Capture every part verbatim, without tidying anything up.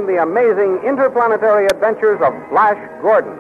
present the amazing interplanetary adventures of Flash Gordon.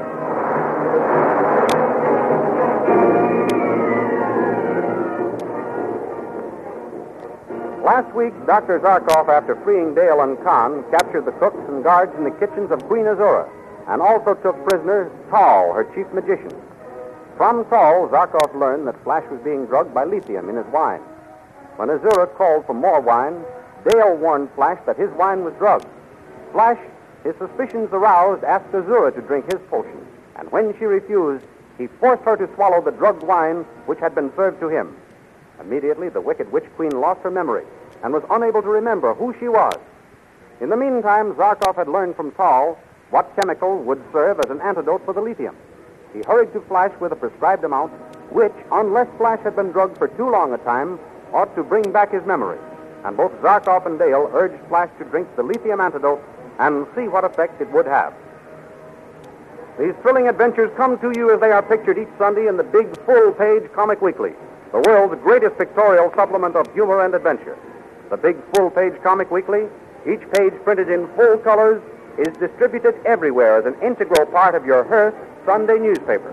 Last week, Doctor Zarkov, after freeing Dale and Khan, captured the cooks and guards in the kitchens of Queen Azura, and also took prisoner Tal, her chief magician. From Tal, Zarkov learned that Flash was being drugged by lithium in his wine. When Azura called for more wine, Dale warned Flash that his wine was drugged. Flash, his suspicions aroused, asked Azura to drink his potion, and when she refused, he forced her to swallow the drugged wine which had been served to him. Immediately, the wicked witch queen lost her memory and was unable to remember who she was. In the meantime, Zarkov had learned from Tal what chemical would serve as an antidote for the lithium. He hurried to Flash with a prescribed amount, which, unless Flash had been drugged for too long a time, ought to bring back his memory. And both Zarkov and Dale urged Flash to drink the lithium antidote and see what effect it would have. These thrilling adventures come to you as they are pictured each Sunday in the big full-page Comic Weekly, the world's greatest pictorial supplement of humor and adventure. The big full-page Comic Weekly, each page printed in full colors, is distributed everywhere as an integral part of your Hearst Sunday newspaper.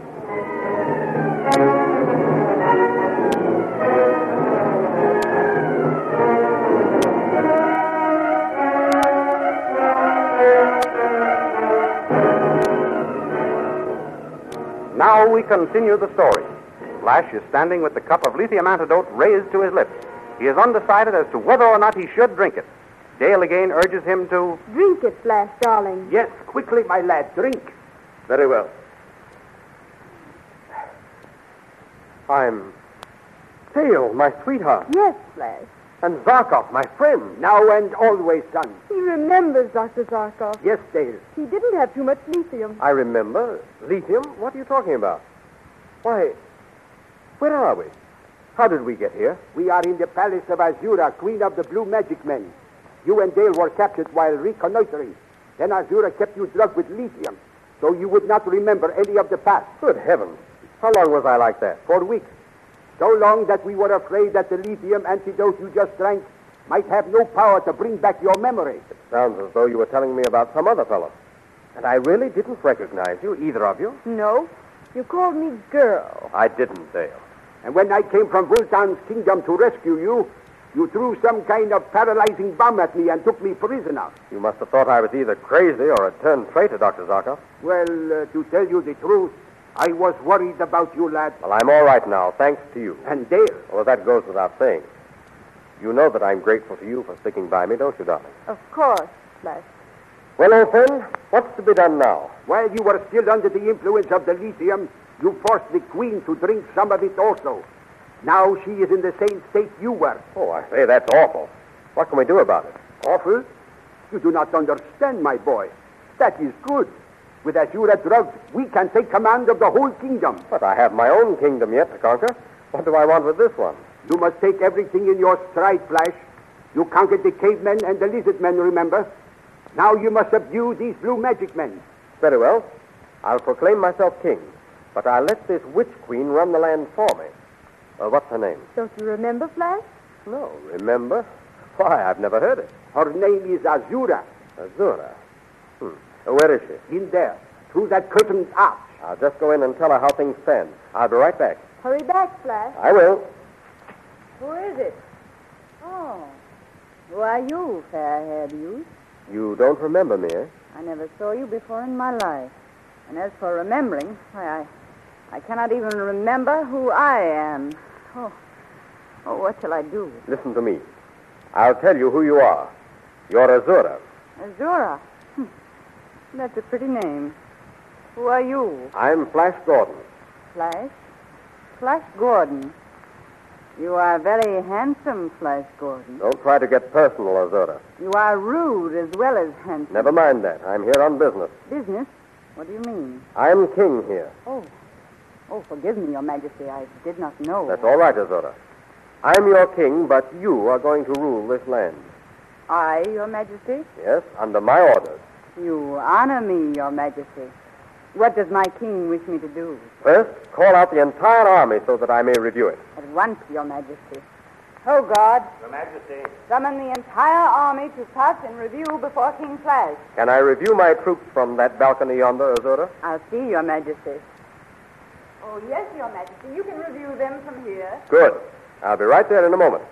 Now we continue the story. Flash is standing with the cup of lithium antidote raised to his lips. He is undecided as to whether or not he should drink it. Dale again urges him to... Drink it, Flash, darling. Yes, quickly, my lad, drink. Very well. I'm Dale, my sweetheart. Yes, Flash. And Zarkov, my friend. Now and always, son. He remembers Doctor Zarkov. Yes, Dale. He didn't have too much lithium. I remember. Lithium? What are you talking about? Why, where are we? How did we get here? We are in the palace of Azura, queen of the Blue Magic Men. You and Dale were captured while reconnoitering. Then Azura kept you drugged with lithium, so you would not remember any of the past. Good heavens. How long was I like that? For weeks. So long that we were afraid that the lithium antidote you just drank might have no power to bring back your memory. It sounds as though you were telling me about some other fellow. And I really didn't recognize you, either of you. No. You called me girl. I didn't, Dale. And when I came from Vultan's kingdom to rescue you, you threw some kind of paralyzing bomb at me and took me prisoner. You must have thought I was either crazy or a turned traitor, Doctor Zarkov. Well, uh, to tell you the truth, I was worried about you, lad. Well, I'm all right now, thanks to you. And Dale. Well, that goes without saying. You know that I'm grateful to you for sticking by me, don't you, darling? Of course, Flash. Well, old friend, what's to be done now? While you were still under the influence of the lithium, you forced the queen to drink some of it also. Now she is in the same state you were. Oh, I say, that's awful. What can we do about it? Awful? You do not understand, my boy. That is good. With Azura drugged, we can take command of the whole kingdom. But I have my own kingdom yet to conquer. What do I want with this one? You must take everything in your stride, Flash. You conquered the cavemen and the lizard men, remember? Now you must subdue these blue magic men. Very well. I'll proclaim myself king. But I'll let this witch queen run the land for me. Uh, what's her name? Don't you remember, Flash? No, remember? Why, I've never heard it. Her name is Azura. Azura? Hmm. Uh, where is she? In there, through that curtained arch. I'll just go in and tell her how things stand. I'll be right back. Hurry back, Flash. I will. Who is it? Oh. Who are you, fair-haired youth? You don't remember me, eh? I never saw you before in my life. And as for remembering, why, I... I cannot even remember who I am. Oh, oh, what shall I do? Listen to me. I'll tell you who you are. You're Azura. Azura? Hm. That's a pretty name. Who are you? I'm Flash Gordon. Flash? Flash Gordon. You are very handsome, Flash Gordon. Don't try to get personal, Azura. You are rude as well as handsome. Never mind that. I'm here on business. Business? What do you mean? I'm king here. Oh. Oh, forgive me, Your Majesty. I did not know. That's all right, Azura. I'm your king, but you are going to rule this land. I, Your Majesty? Yes, under my orders. You honor me, Your Majesty. What does my king wish me to do? First, call out the entire army so that I may review it. At once, Your Majesty. Oh, God. Your Majesty. Summon the entire army to pass in review before King Flash. Can I review my troops from that balcony yonder, Azura? I'll see, Your Majesty. Oh, yes, Your Majesty. You can review them from here. Good. I'll be right there in a moment.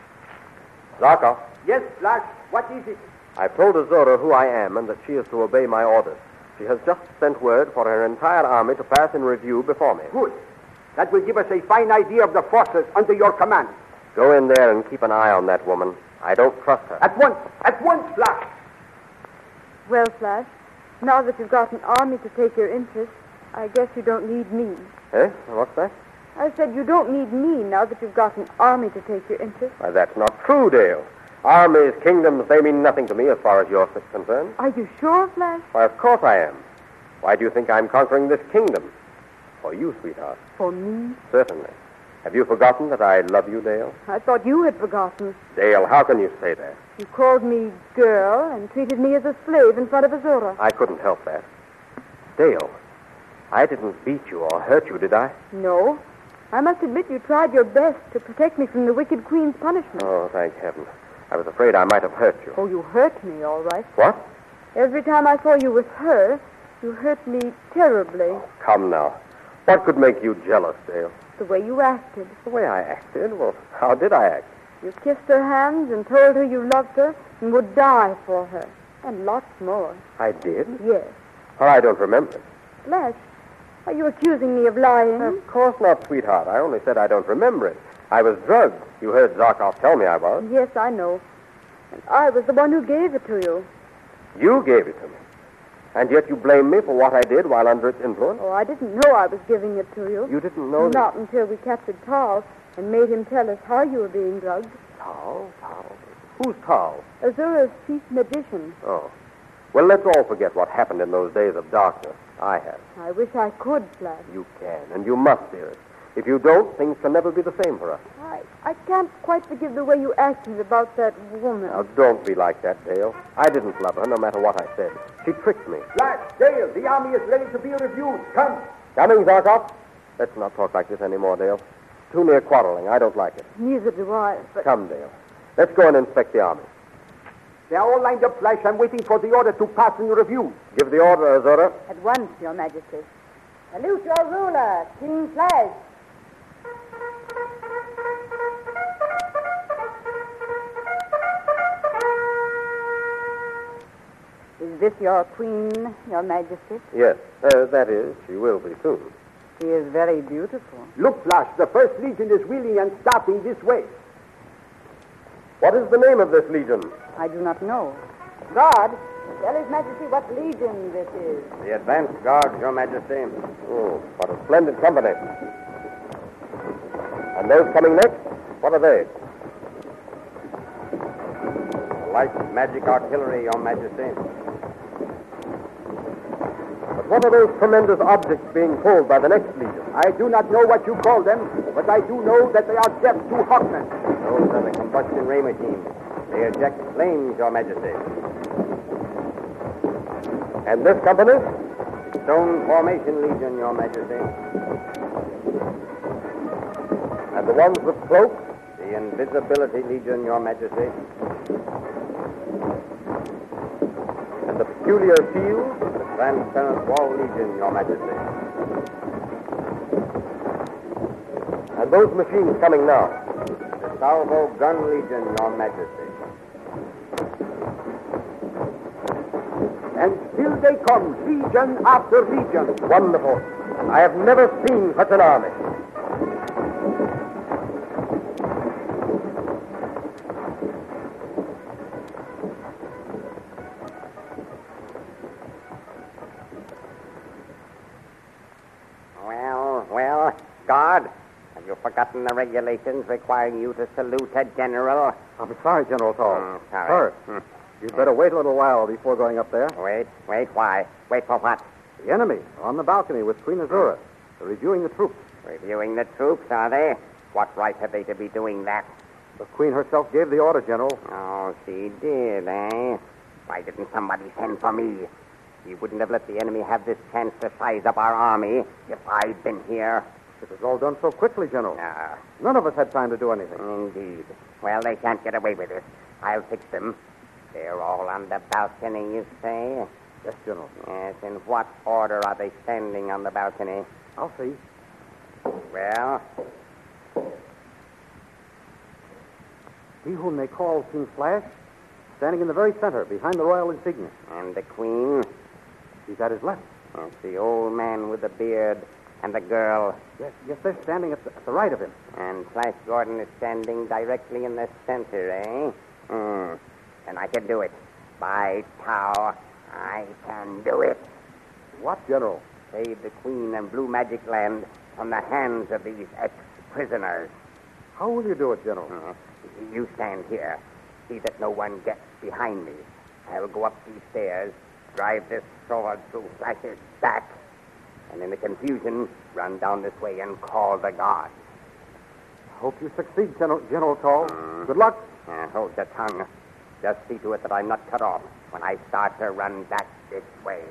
Zarkov, Yes, Flash. What is it? I've told Azura who I am and that she is to obey my orders. She has just sent word for her entire army to pass in review before me. Good. That will give us a fine idea of the forces under your command. Go in there and keep an eye on that woman. I don't trust her. At once. At once, Flash. Well, Flash, now that you've got an army to take your interest, I guess you don't need me. Eh? What's that? I said you don't need me now that you've got an army to take your interest. Why, that's not true, Dale. Armies, kingdoms, they mean nothing to me as far as you're concerned. Are you sure, Flash? Why, of course I am. Why do you think I'm conquering this kingdom? For you, sweetheart. For me? Certainly. Have you forgotten that I love you, Dale? I thought you had forgotten. Dale, how can you say that? You called me girl and treated me as a slave in front of Azura. I couldn't help that. Dale, I didn't beat you or hurt you, did I? No. I must admit you tried your best to protect me from the wicked queen's punishment. Oh, thank heaven. I was afraid I might have hurt you. Oh, you hurt me, all right. What? Every time I saw you with her, you hurt me terribly. Come now. What could make you jealous, Dale? The way you acted. The way I acted? Well, how did I act? You kissed her hands and told her you loved her and would die for her. And lots more. I did? Yes. Well, I don't remember it. Flash, are you accusing me of lying? Of course not, sweetheart. I only said I don't remember it. I was drugged. You heard Zarkov tell me I was. Yes, I know. And I was the one who gave it to you. You gave it to me. And yet you blame me for what I did while under its influence? Oh, I didn't know I was giving it to you. You didn't know Not until we captured Tal and made him tell us how you were being drugged. Tal? Tal? Who's Tal? Azura's chief magician. Oh. Well, let's all forget what happened in those days of darkness. I have. I wish I could, Flash. You can, and you must, dearest. If you don't, things can never be the same for us. I, I can't quite forgive the way you acted about that woman. Now, don't be like that, Dale. I didn't love her, no matter what I said. She tricked me. Flash, Dale, the army is ready to be reviewed. Come. Coming, Zarkov. Let's not talk like this anymore, Dale. Too near quarreling. I don't like it. Neither do I, but... Come, Dale. Let's go and inspect the army. They are all lined up, Flash. I'm waiting for the order to pass in review. Give the order, Azura. At once, Your Majesty. Salute your ruler, King Flash. Is this your queen, Your Majesty? Yes, uh, that is, she will be soon. She is very beautiful. Look, Flash, the First Legion is wheeling and starting this way. What is the name of this legion? I do not know. Guard, tell His Majesty what legion this is. The advance guard, Your Majesty. Oh, what a splendid company. And those coming next, what are they? Light magic artillery, Your Majesty. But what are those tremendous objects being pulled by the next legion? I do not know what you call them, but I do know that they are death to Hawkmen. Those are the combustion ray machines. They eject flames, Your Majesty. And this company? Stone Formation Legion, Your Majesty. And the ones with cloaks? The Invisibility Legion, Your Majesty. And the Peculiar Shield? The Transparent Wall Legion, Your Majesty. And those machines coming now? The Salvo Gun Legion, Your Majesty. And still they come, legion after legion. Wonderful. I have never seen such an army. Well, well, guard, have you forgotten the regulations requiring you to salute a general? I'm sorry, General Tall. Mm, sorry. Sorry. Hmm. You'd better wait a little while before going up there. Wait, wait, why? Wait for what? The enemy are on the balcony with Queen Azura. They're reviewing the troops. Reviewing the troops, are they? What right have they to be doing that? The Queen herself gave the order, General. Oh, she did, eh? Why didn't somebody send for me? She wouldn't have let the enemy have this chance to size up our army if I'd been here. It was all done so quickly, General. Ah, None of us had time to do anything. indeed. Well, they can't get away with it. I'll fix them. They're all on the balcony, you say? Yes, General. Yes, in what order are they standing on the balcony? I'll see. Well, He whom they call King Flash, standing in the very center, behind the royal insignia. and the queen? He's at his left. That's the old man with the beard and the girl. Yes, yes, they're standing at the, at the right of him. And Flash Gordon is standing directly in the center, eh? Hmm. And I can do it. By Tau, I can do it. What, General? Save the Queen and Blue Magic Land from the hands of these ex-prisoners. How will you do it, General? Uh, you stand here. See that no one gets behind me. I'll go up these stairs, drive this sword through Flash's back, and in the confusion, run down this way and call the guards. Hope you succeed, General, General Tall. Mm. Good luck. Uh, hold your tongue. Just see to it that I'm not cut off when I start to run back this way.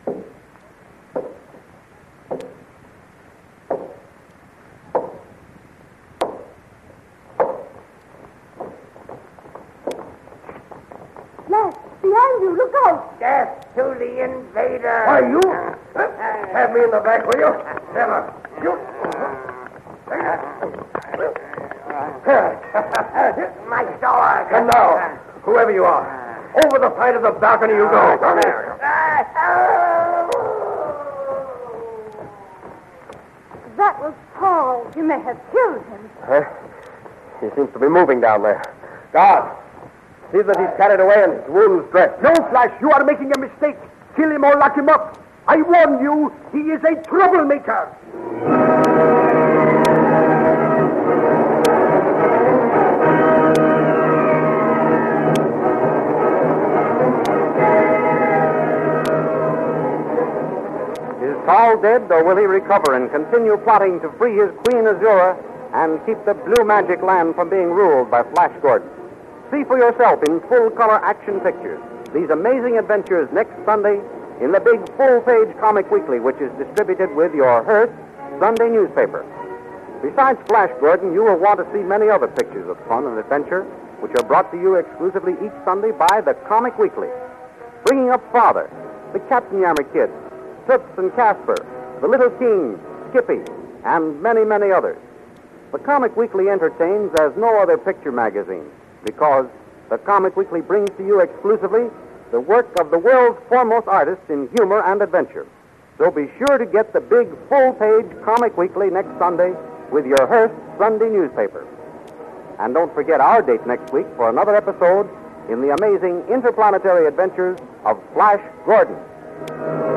Flash, behind you, look out! Death to the invader! Why, you? Have me in the back, will you? Never. You. My sword! And now, whoever you are, over the side of the balcony you go. Come here. That was Paul. You may have killed him. Huh? He seems to be moving down there. Guard, see that he's carried away and his wounds dressed. No, Flash, you are making a mistake. Kill him or lock him up. I warn you, he is a troublemaker. Is Tall dead, or will he recover and continue plotting to free his Queen Azura and keep the Blue Magic Land from being ruled by Flash Gordon? See for yourself in full-color action pictures these amazing adventures next Sunday in the big full-page comic weekly, which is distributed with your Hearst Sunday newspaper. Besides Flash Gordon, you will want to see many other pictures of fun and adventure, which are brought to you exclusively each Sunday by the Comic Weekly. Bringing up Father, the Captain Yammer Kid, Toots and Casper, the Little King, Skippy, and many, many others. The Comic Weekly entertains as no other picture magazine because the Comic Weekly brings to you exclusively the work of the world's foremost artists in humor and adventure. So be sure to get the big full-page Comic Weekly next Sunday with your Hearst Sunday newspaper. And don't forget our date next week for another episode in the amazing interplanetary adventures of Flash Gordon.